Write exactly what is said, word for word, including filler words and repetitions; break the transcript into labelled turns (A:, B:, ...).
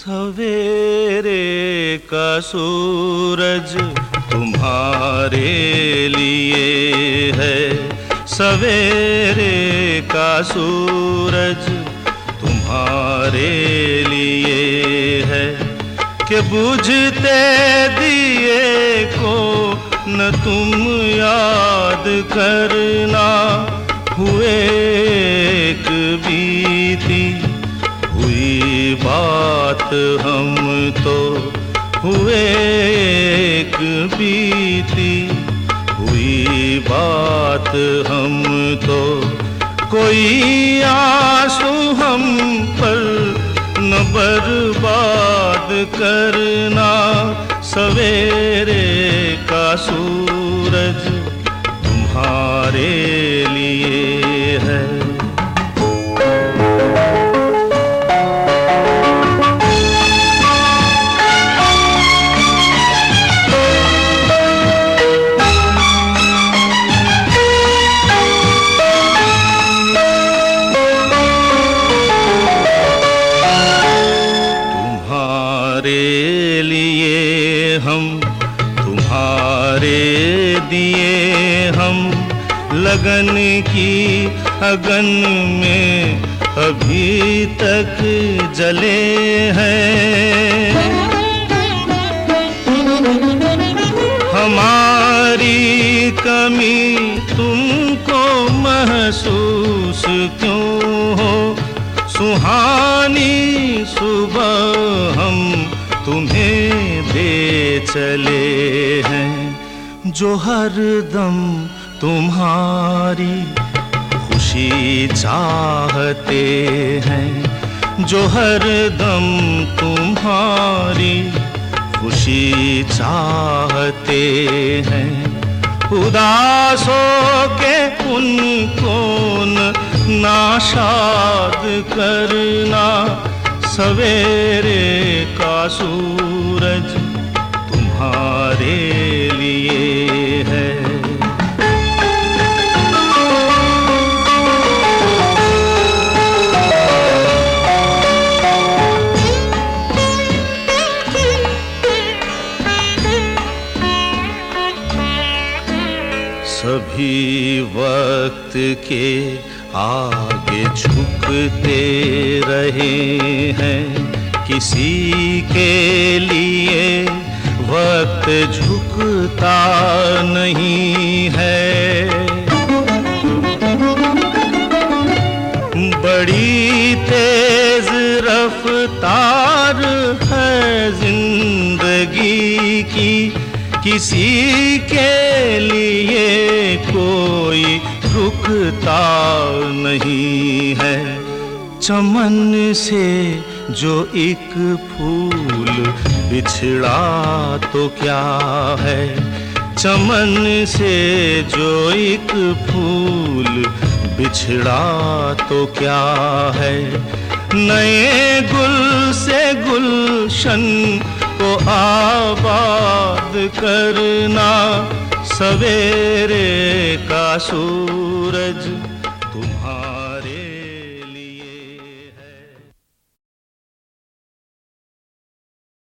A: सवेरे का सूरज तुम्हारे लिए है, सवेरे का सूरज तुम्हारे लिए है, कि बुझते दिए को न तुम याद करना, हुए एक बीती हुई बात हम तो, हुए एक बीती हुई बात हम तो, कोई आंसू हम पर न बर्बाद करना, सवेरे का सूरज तुम्हारे लिए है। तुम्हारे लिए हम, तुम्हारे दिए हम, लगन की अगन में अभी तक जले हैं। हमारी कमी तुमको महसूस क्यों हो, सुहानी सुबह हम तुम्हें दे चले हैं, जो हर दम तुम्हारी खुशी चाहते हैं, जो हर दम तुम्हारी खुशी चाहते हैं, उदासों के उनको न नाशाद करना, सवेरे का सूरज तुम्हारे लिए है। सभी वक्त के आगे झुकते रहे हैं, किसी के लिए वक्त झुकता नहीं है। बड़ी तेज रफ्तार है जिंदगी की, किसी के लिए कोई रुकता नहीं है। चमन से जो एक फूल बिछड़ा तो क्या है, चमन से जो एक फूल बिछड़ा तो क्या है, नए गुल से गुलशन को आबाद करना, सवेरे का सूरज तुम्हारा